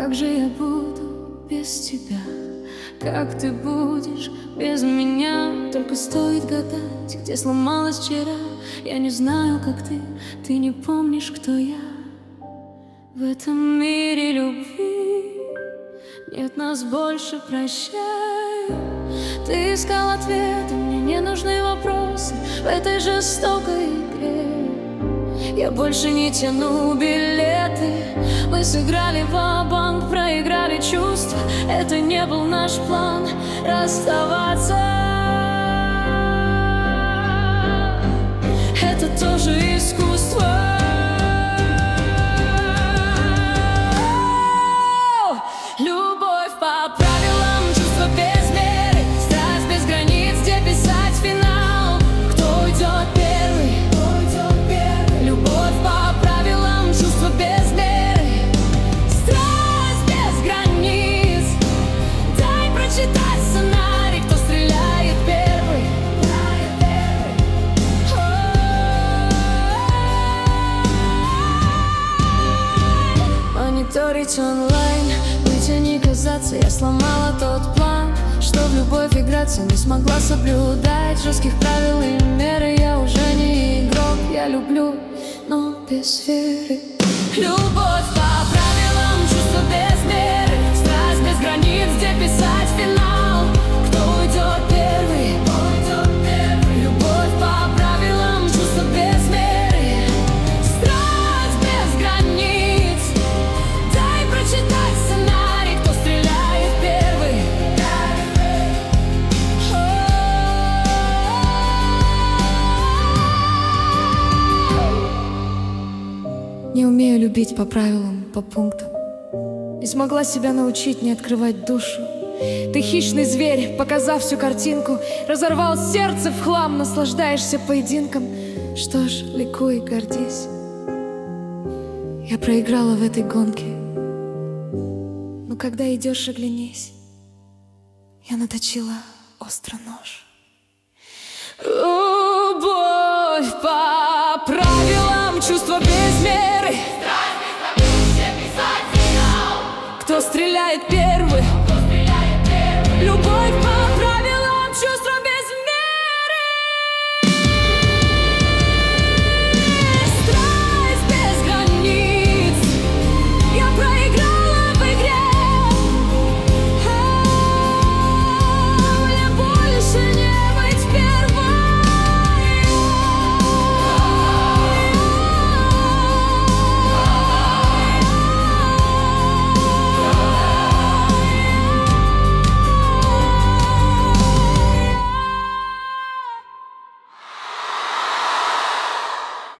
Как же я буду без тебя? Как ты будешь без меня? Только стоит гадать, где сломалась вчера. Я не знаю, как ты не помнишь, кто я. В этом мире любви нет нас больше, прощай. Ты искал ответы, мне не нужны вопросы в этой жестокой игре. Я больше не тяну билеты. Мы сыграли ва-банк, проиграли чувства. Это не был наш план расставаться. Это тоже искусство. Любовь по правилам, чувства без меры, страсть без границ, где писать финал. Кто уйдет первый? Любовь по правилам, чувства без меры, страсть без границ. Дай прочитать сценарий, кто стреляет первый. Мониторить онлайн, быть, а не казаться. Я сломала тот план, что в любовь играться не смогла соблюдать. Жестких правил и меры, я уже не игрок. Я люблю, но без веры. Любовь по правилам, чувства без меры, страсть без границ, где писать финал. Кто уйдет первый? Любовь по правилам, чувства без меры, страсть без границ. Дай прочитать сценарий, кто стреляет первый. Не умею любить по правилам, по пунктам. Не смогла себя научить не открывать душу. Ты хищный зверь, показав всю картинку, разорвал сердце в хлам, наслаждаешься поединком. Что ж, ликуй, гордись. Я проиграла в этой гонке. Но когда идешь, оглянись. Я наточила острый нож. Любовь по правилам, чувства без меры, страсть без границ, где писать финал. Кто стреляет первый?